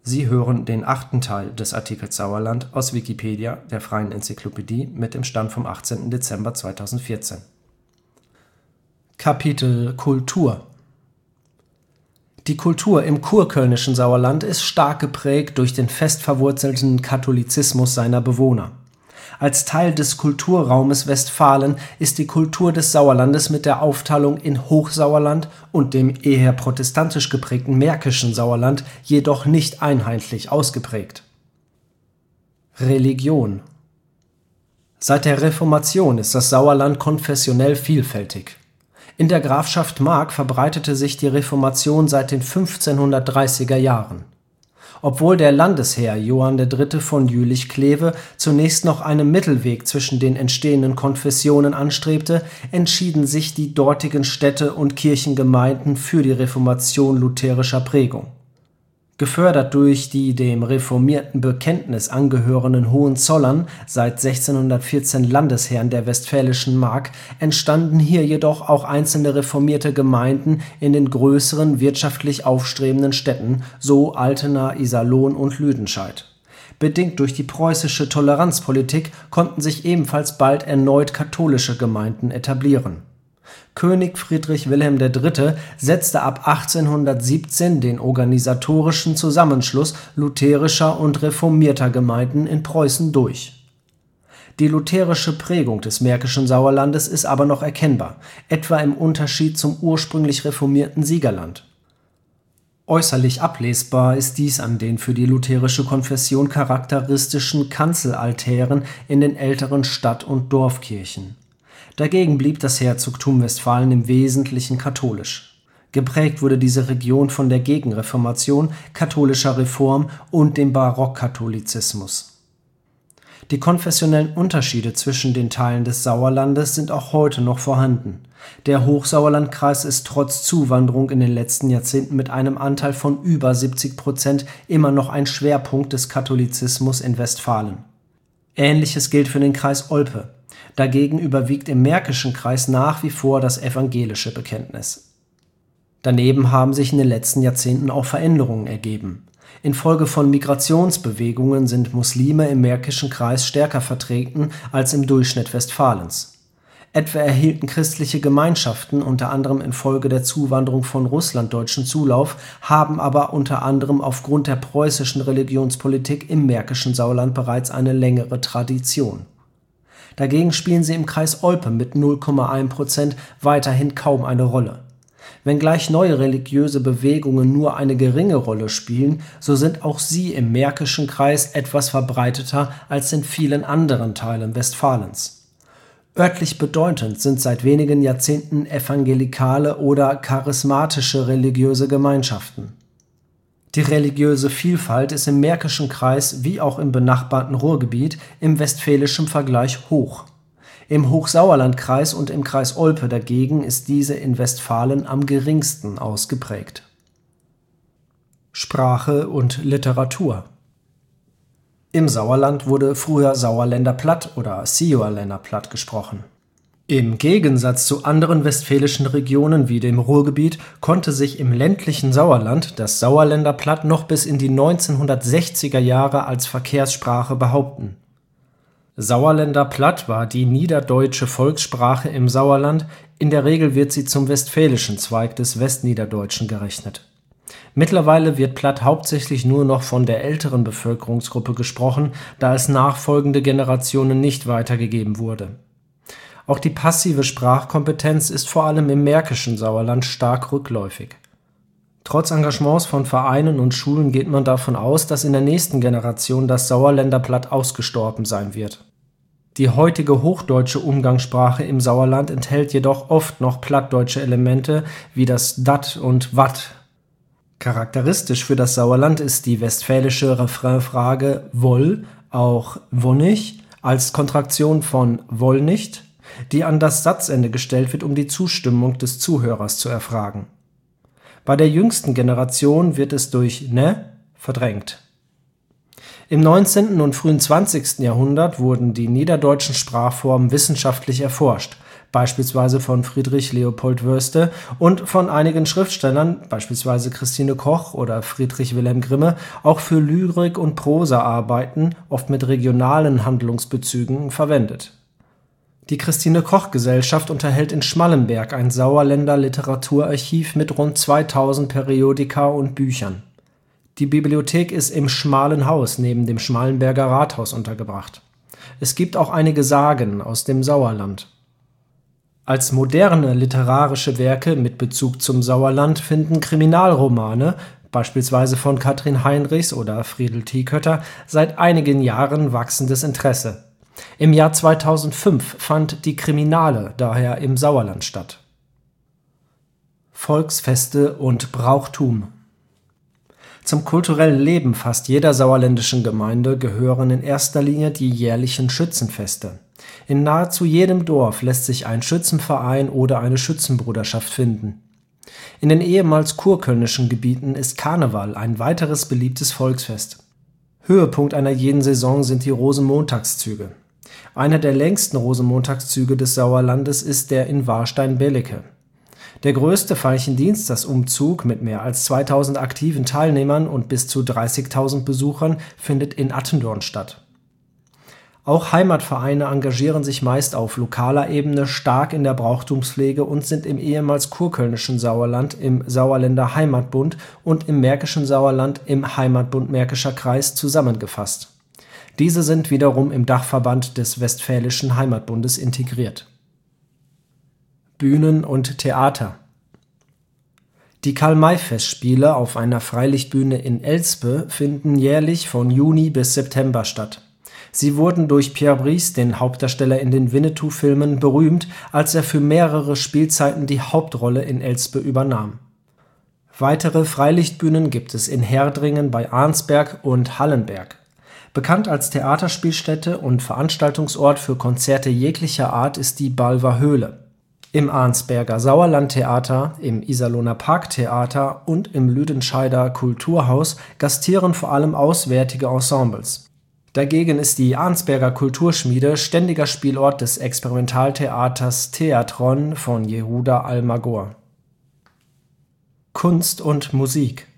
Sie hören den achten Teil des Artikels Sauerland, aus Wikipedia, der freien Enzyklopädie. Mit dem Stand vom Kapitel Kultur. Die Kultur im kurkölnischen Sauerland ist stark geprägt durch den fest verwurzelten Katholizismus seiner Bewohner. Als Teil des Kulturraumes Westfalen ist die Kultur des Sauerlandes mit der Aufteilung in Hochsauerland und dem eher protestantisch geprägten Märkischen Sauerland jedoch nicht einheitlich ausgeprägt. Religion. Seit der Reformation ist das Sauerland konfessionell vielfältig. In der Grafschaft Mark verbreitete sich die Reformation seit den 1530er Jahren. Obwohl der Landesherr Johann III. Von Jülich-Kleve zunächst noch einen Mittelweg zwischen den entstehenden Konfessionen anstrebte, entschieden sich die dortigen Städte und Kirchengemeinden für die Reformation lutherischer Prägung. Gefördert durch die dem reformierten Bekenntnis angehörenden Hohenzollern, seit 1614 Landesherren der westfälischen Mark, entstanden hier jedoch auch einzelne reformierte Gemeinden in den größeren, wirtschaftlich aufstrebenden Städten, so Altena, Iserlohn und Lüdenscheid. Bedingt durch die preußische Toleranzpolitik konnten sich ebenfalls bald erneut katholische Gemeinden etablieren. König Friedrich Wilhelm III. Setzte ab 1817 den organisatorischen Zusammenschluss lutherischer und reformierter Gemeinden in Preußen durch. Die lutherische Prägung des märkischen Sauerlandes ist aber noch erkennbar, etwa im Unterschied zum ursprünglich reformierten Siegerland. Äußerlich ablesbar ist dies an den für die lutherische Konfession charakteristischen Kanzelaltären in den älteren Stadt- und Dorfkirchen. Dagegen blieb das Herzogtum Westfalen im Wesentlichen katholisch. Geprägt wurde diese Region von der Gegenreformation, katholischer Reform und dem Barockkatholizismus. Die konfessionellen Unterschiede zwischen den Teilen des Sauerlandes sind auch heute noch vorhanden. Der Hochsauerlandkreis ist trotz Zuwanderung in den letzten Jahrzehnten mit einem Anteil von über 70% immer noch ein Schwerpunkt des Katholizismus in Westfalen. Ähnliches gilt für den Kreis Olpe. Dagegen überwiegt im Märkischen Kreis nach wie vor das evangelische Bekenntnis. Daneben haben sich in den letzten Jahrzehnten auch Veränderungen ergeben. Infolge von Migrationsbewegungen sind Muslime im Märkischen Kreis stärker vertreten als im Durchschnitt Westfalens. Etwa erhielten christliche Gemeinschaften unter anderem infolge der Zuwanderung von Russlanddeutschen Zulauf, haben aber unter anderem aufgrund der preußischen Religionspolitik im Märkischen Sauerland bereits eine längere Tradition. Dagegen spielen sie im Kreis Olpe mit 0,1% weiterhin kaum eine Rolle. Wenngleich neue religiöse Bewegungen nur eine geringe Rolle spielen, so sind auch sie im Märkischen Kreis etwas verbreiteter als in vielen anderen Teilen Westfalens. Örtlich bedeutend sind seit wenigen Jahrzehnten evangelikale oder charismatische religiöse Gemeinschaften. Die religiöse Vielfalt ist im Märkischen Kreis wie auch im benachbarten Ruhrgebiet im westfälischen Vergleich hoch. Im Hochsauerlandkreis und im Kreis Olpe dagegen ist diese in Westfalen am geringsten ausgeprägt. Sprache und Literatur. Im Sauerland wurde früher Sauerländer Platt oder Siuerlänner Platt gesprochen. Im Gegensatz zu anderen westfälischen Regionen wie dem Ruhrgebiet konnte sich im ländlichen Sauerland das Sauerländer Platt noch bis in die 1960er Jahre als Verkehrssprache behaupten. Sauerländer Platt war die niederdeutsche Volkssprache im Sauerland, in der Regel wird sie zum westfälischen Zweig des Westniederdeutschen gerechnet. Mittlerweile wird Platt hauptsächlich nur noch von der älteren Bevölkerungsgruppe gesprochen, da es nachfolgende Generationen nicht weitergegeben wurde. Auch die passive Sprachkompetenz ist vor allem im märkischen Sauerland stark rückläufig. Trotz Engagements von Vereinen und Schulen geht man davon aus, dass in der nächsten Generation das Sauerländer Platt ausgestorben sein wird. Die heutige hochdeutsche Umgangssprache im Sauerland enthält jedoch oft noch plattdeutsche Elemente wie das dat und wat. Charakteristisch für das Sauerland ist die westfälische Refrainfrage woll, auch wonnig, als Kontraktion von woll nicht, die an das Satzende gestellt wird, um die Zustimmung des Zuhörers zu erfragen. Bei der jüngsten Generation wird es durch ne verdrängt. Im 19. und frühen 20. Jahrhundert wurden die niederdeutschen Sprachformen wissenschaftlich erforscht. beispielsweise von Friedrich Leopold Woeste, und von einigen Schriftstellern, beispielsweise Christine Koch oder Friedrich Wilhelm Grimme, auch für Lyrik - und Prosaarbeiten, oft mit regionalen Handlungsbezügen, verwendet. Die Christine-Koch-Gesellschaft unterhält in Schmallenberg ein Sauerländer Literaturarchiv mit rund 2000 Periodika und Büchern. Die Bibliothek ist im Schmalen Haus neben dem Schmallenberger Rathaus untergebracht. Es gibt auch einige Sagen aus dem Sauerland. Als moderne literarische Werke mit Bezug zum Sauerland finden Kriminalromane, beispielsweise von Kathrin Heinrichs oder Friedel Thiekötter, seit einigen Jahren wachsendes Interesse. Im Jahr 2005 fand die Kriminale daher im Sauerland statt. Volksfeste und Brauchtum. Zum kulturellen Leben fast jeder sauerländischen Gemeinde gehören in erster Linie die jährlichen Schützenfeste. In nahezu jedem Dorf lässt sich ein Schützenverein oder eine Schützenbruderschaft finden. In den ehemals kurkölnischen Gebieten ist Karneval ein weiteres beliebtes Volksfest. Höhepunkt einer jeden Saison sind die Rosenmontagszüge. Einer der längsten Rosenmontagszüge des Sauerlandes ist der in Warstein-Belecke. Der größte Veilchendienstagsumzug mit mehr als 2000 aktiven Teilnehmern und bis zu 30.000 Besuchern findet in Attendorn statt. Auch Heimatvereine engagieren sich meist auf lokaler Ebene stark in der Brauchtumspflege und sind im ehemals kurkölnischen Sauerland im Sauerländer Heimatbund und im märkischen Sauerland im Heimatbund Märkischer Kreis zusammengefasst. Diese sind wiederum im Dachverband des Westfälischen Heimatbundes integriert. Bühnen und Theater. Die Karl-May-Festspiele auf einer Freilichtbühne in Elspe finden jährlich von Juni bis September statt. Sie wurden durch Pierre Brice, den Hauptdarsteller in den Winnetou-Filmen, berühmt, als er für mehrere Spielzeiten die Hauptrolle in Elspe übernahm. Weitere Freilichtbühnen gibt es in Herdringen bei Arnsberg und Hallenberg. Bekannt als Theaterspielstätte und Veranstaltungsort für Konzerte jeglicher Art ist die Balver Höhle. Im Arnsberger Sauerlandtheater, im Iserlohner Parktheater und im Lüdenscheider Kulturhaus gastieren vor allem auswärtige Ensembles. Dagegen ist die Arnsberger Kulturschmiede ständiger Spielort des Experimentaltheaters Theatron von Yehuda Almagor. Kunst und Musik.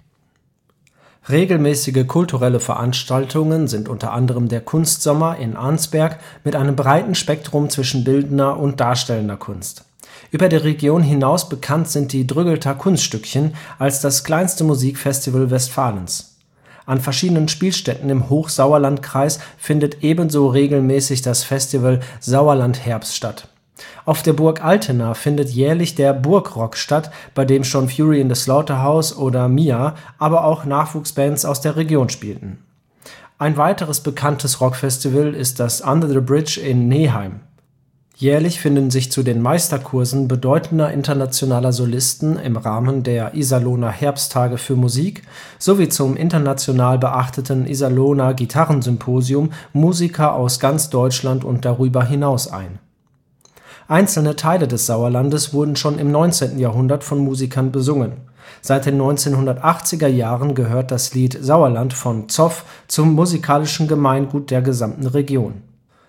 Regelmäßige kulturelle Veranstaltungen sind unter anderem der Kunstsommer in Arnsberg mit einem breiten Spektrum zwischen bildender und darstellender Kunst. Über die Region hinaus bekannt sind die Drüggelter Kunststückchen als das kleinste Musikfestival Westfalens. An verschiedenen Spielstätten im Hochsauerlandkreis findet ebenso regelmäßig das Festival Sauerland-Herbst statt. Auf der Burg Altena findet jährlich der Burgrock statt, bei dem schon Fury in the Slaughterhouse oder Mia, aber auch Nachwuchsbands aus der Region spielten. Ein weiteres bekanntes Rockfestival ist das Under the Bridge in Neheim. Jährlich finden sich zu den Meisterkursen bedeutender internationaler Solisten im Rahmen der Iserlohner Herbsttage für Musik sowie zum international beachteten Iserlohner Gitarrensymposium Musiker aus ganz Deutschland und darüber hinaus ein. Einzelne Teile des Sauerlandes wurden schon im 19. Jahrhundert von Musikern besungen. Seit den 1980er Jahren gehört das Lied Sauerland von Zoff zum musikalischen Gemeingut der gesamten Region.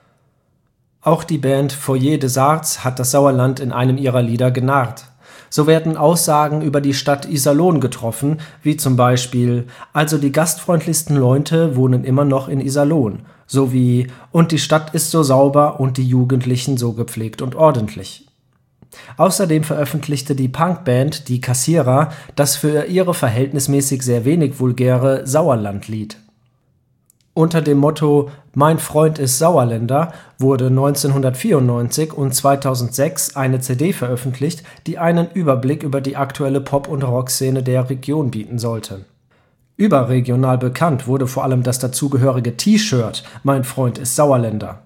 Auch die Band Foyer des Arts hat das Sauerland in einem ihrer Lieder genarrt. So werden Aussagen über die Stadt Iserlohn getroffen, wie zum Beispiel: Also die gastfreundlichsten Leute wohnen immer noch in Iserlohn, sowie: Und die Stadt ist so sauber und die Jugendlichen so gepflegt und ordentlich. Außerdem veröffentlichte die Punkband Die Kassierer das für ihre verhältnismäßig sehr wenig vulgäre Sauerlandlied. Unter dem Motto Mein Freund ist Sauerländer wurde 1994 und 2006 eine CD veröffentlicht, die einen Überblick über die aktuelle Pop- und Rockszene der Region bieten sollte. Überregional bekannt wurde vor allem das dazugehörige T-Shirt Mein Freund ist Sauerländer.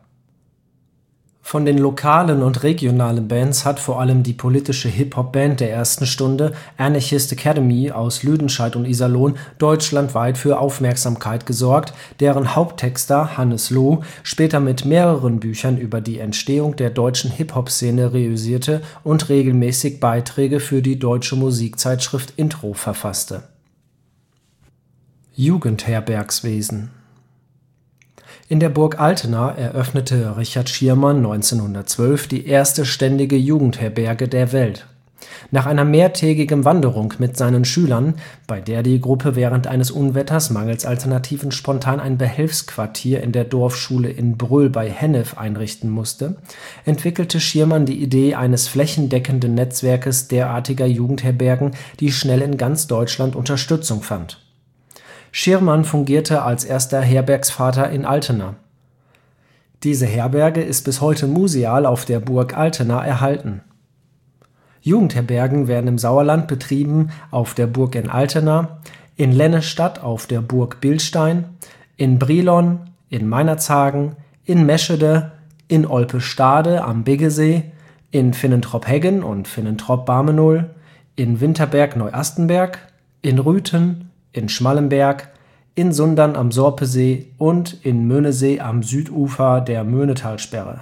Von den lokalen und regionalen Bands hat vor allem die politische Hip-Hop-Band der ersten Stunde Anarchist Academy aus Lüdenscheid und Iserlohn deutschlandweit für Aufmerksamkeit gesorgt, deren Haupttexter Hannes Loh später mit mehreren Büchern über die Entstehung der deutschen Hip-Hop-Szene reüssierte und regelmäßig Beiträge für die deutsche Musikzeitschrift Intro verfasste. Jugendherbergswesen. In der Burg Altena eröffnete Richard Schirrmann 1912 die erste ständige Jugendherberge der Welt. Nach einer mehrtägigen Wanderung mit seinen Schülern, bei der die Gruppe während eines Unwetters mangels Alternativen spontan ein Behelfsquartier in der Dorfschule in Bröl bei Hennef einrichten musste, entwickelte Schirrmann die Idee eines flächendeckenden Netzwerkes derartiger Jugendherbergen, die schnell in ganz Deutschland Unterstützung fand. Schirrmann fungierte als erster Herbergsvater in Altena. Diese Herberge ist bis heute museal auf der Burg Altena erhalten. Jugendherbergen werden im Sauerland betrieben auf der Burg in Altena, in Lennestadt auf der Burg Bilstein, in Brilon, in Meinerzhagen, in Meschede, in Olpe-Stade am Biggesee, in Finnentrop-Heggen und Finnentrop-Bamenohl, in Winterberg-Neuastenberg, in Rüthen, in Schmallenberg, in Sundern am Sorpesee und in Möhnesee am Südufer der Möhnetalsperre.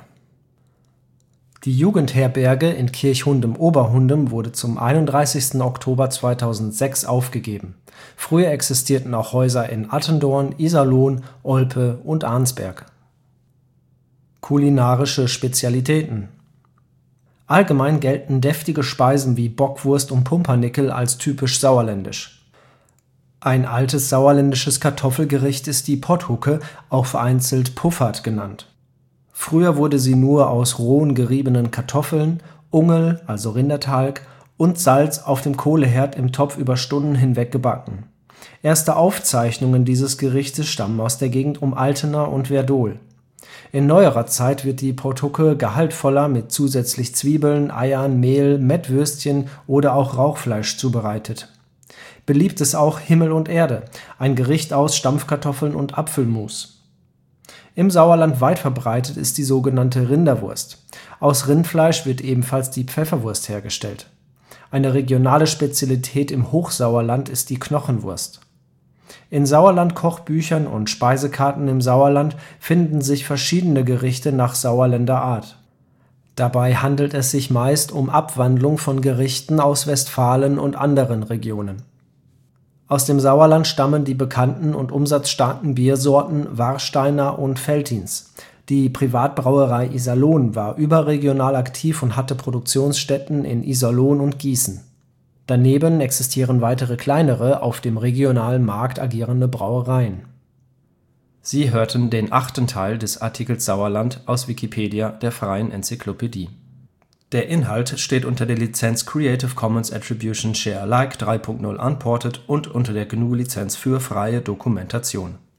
Die Jugendherberge in Kirchhundem-Oberhundem wurde zum 31. Oktober 2006 aufgegeben. Früher existierten auch Häuser in Attendorn, Iserlohn, Olpe und Arnsberg. Kulinarische Spezialitäten: Allgemein gelten deftige Speisen wie Bockwurst und Pumpernickel als typisch sauerländisch. Ein altes sauerländisches Kartoffelgericht ist die Potthucke, auch vereinzelt Puffert genannt. Früher wurde sie nur aus rohen geriebenen Kartoffeln, Ungel also Rindertalg und Salz auf dem Kohleherd im Topf über Stunden hinweg gebacken. Erste Aufzeichnungen dieses Gerichtes stammen aus der Gegend um Altena und Werdohl. In neuerer Zeit wird die Potthucke gehaltvoller mit zusätzlich Zwiebeln, Eiern, Mehl, Mettwürstchen oder auch Rauchfleisch zubereitet. Beliebt ist auch Himmel und Erde, ein Gericht aus Stampfkartoffeln und Apfelmus. Im Sauerland weit verbreitet ist die sogenannte Rinderwurst. Aus Rindfleisch wird ebenfalls die Pfefferwurst hergestellt. Eine regionale Spezialität im Hochsauerland ist die Knochenwurst. In Sauerland-Kochbüchern und Speisekarten im Sauerland finden sich verschiedene Gerichte nach Sauerländer Art. Dabei handelt es sich meist um Abwandlung von Gerichten aus Westfalen und anderen Regionen. Aus dem Sauerland stammen die bekannten und umsatzstarken Biersorten Warsteiner und Veltins. Die Privatbrauerei Iserlohn war überregional aktiv und hatte Produktionsstätten in Iserlohn und Gießen. Daneben existieren weitere kleinere, auf dem regionalen Markt agierende Brauereien. Sie hörten den 8. Teil des Artikels Sauerland, aus Wikipedia, der freien Enzyklopädie. Der Inhalt steht unter der Lizenz Creative Commons Attribution Share Alike 3 Punkt 0 Unported und unter der GNU Lizenz für freie Dokumentation